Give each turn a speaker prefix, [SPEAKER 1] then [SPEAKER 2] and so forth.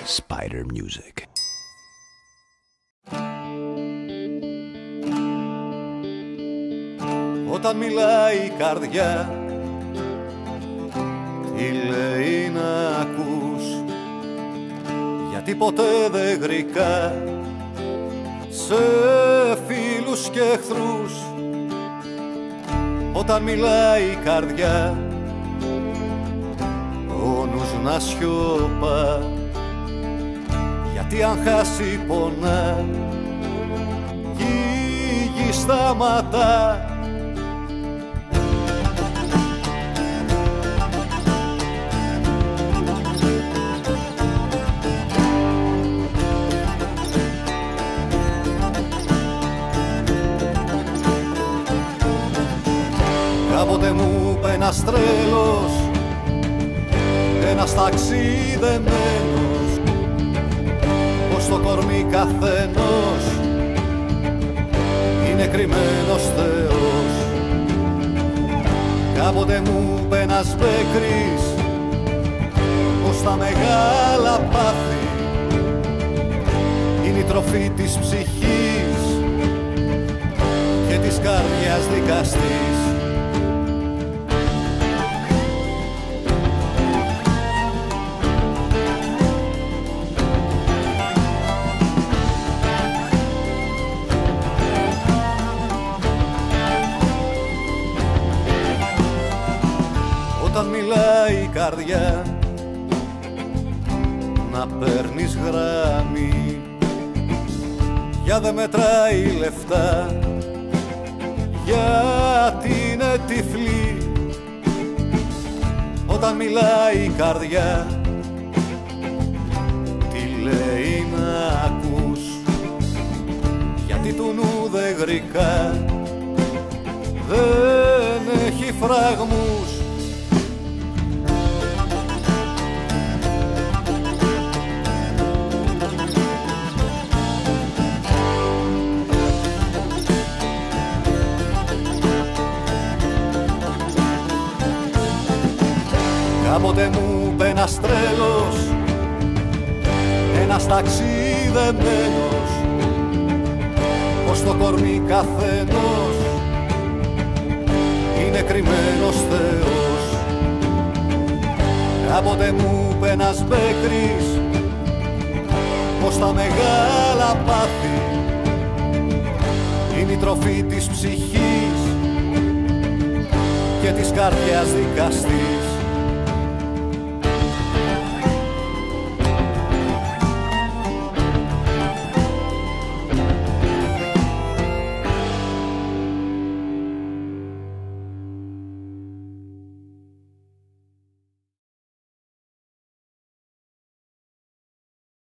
[SPEAKER 1] Spider Music.
[SPEAKER 2] Όταν μιλάει η καρδιά, τι λέει να ακούς, γιατί ποτέ δεν γρικά σε φίλους και εχθρούς. Όταν μιλάει η καρδιά, ο νους να σιωπά, γιατί αν χάσει πονά κι η γη σταματά. Κάποτε μου είπε ένας τρέλος, ένας ταξιδεμένος, πως το κορμί καθενός είναι κρυμμένος Θεός. Κάποτε μου είπε ένας μπέκρης, πως τα μεγάλα πάθη είναι η τροφή της ψυχής και της καρδιάς δικαστής. Όταν μιλάει η καρδιά, να παίρνεις γράμμη, για δε μετράει λεφτά, γιατί είναι τυφλή. Όταν μιλάει η καρδιά, τι λέει να ακούς, γιατί του νου δεν γρικά, δεν έχει φραγμούς. Κάποτε μου είπε ένας τρέλος, ένας ταξιδεμένος, πως το κορμί καθενός είναι κρυμμένος Θεός. Κάποτε μου είπε ένας μπέκρης, πως τα μεγάλα πάθη είναι η τροφή της ψυχής και της καρδιάς δικαστής.